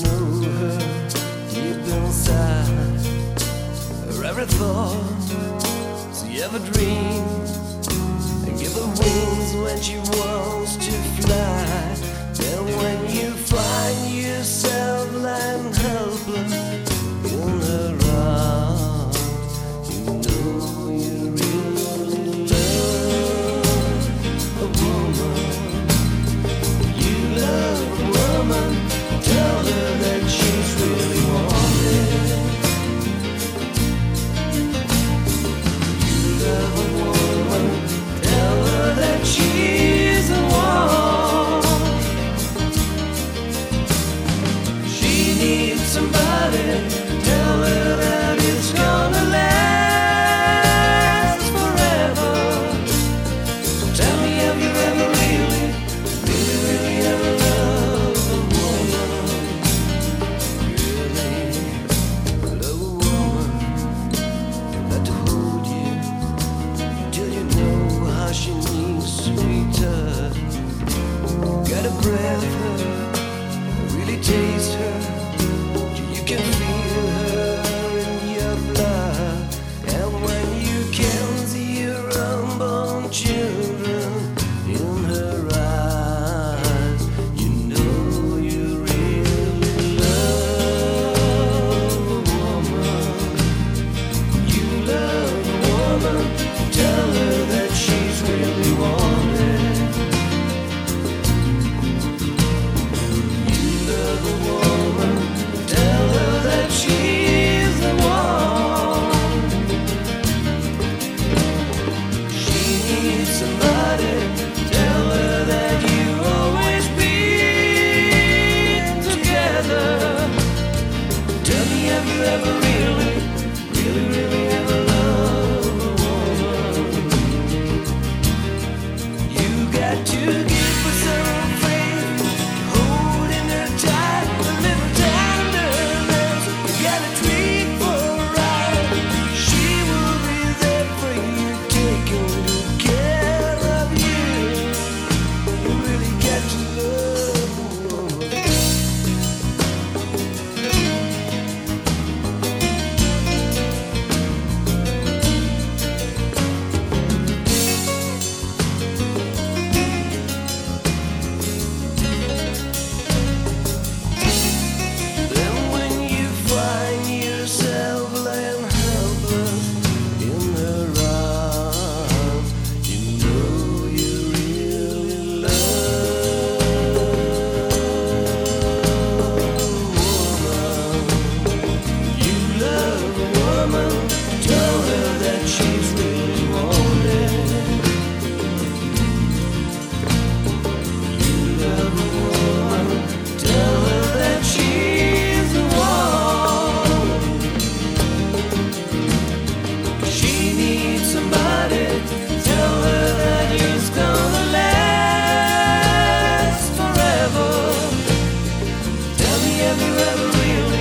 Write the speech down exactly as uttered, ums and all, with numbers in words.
know her deep inside. Her every thought she ever dreamed, and give her wings when she wants to fly. Then when you find yourself lying helpless in her arms, you know you really love a woman. You love a woman, tell her that she's really wanted. You love a woman, tell her that she's the one. She needs somebody, tell her that it's gonna last forever. Tell me, have you ever really, really, really ever loved a woman? Really love a woman, let her hold you till you know how she needs sweet touch. Gotta breath her, really taste her, till you can feel her in your blood. And when you can see your unborn children in her eyes, you know you really love a woman. You love a woman, tell her that she's really wanted. You love a woman, tell her that she's the one. She needs somebody, tell her that you always been together. Tell me, have you ever really, really, really ever loved a woman? You got to give her some faith, holding her tight, a little tenderness. You gotta treat for right. She will be there for you, taking good care of you. You really got to love a woman. Then when you find yourself laying helpless in her arms, you know you really love a woman. You love a woman, tell her that she's really wanted. You love a woman, tell her that she's the one. She needs somebody, tell her that it's gonna last forever. Tell me, have you ever really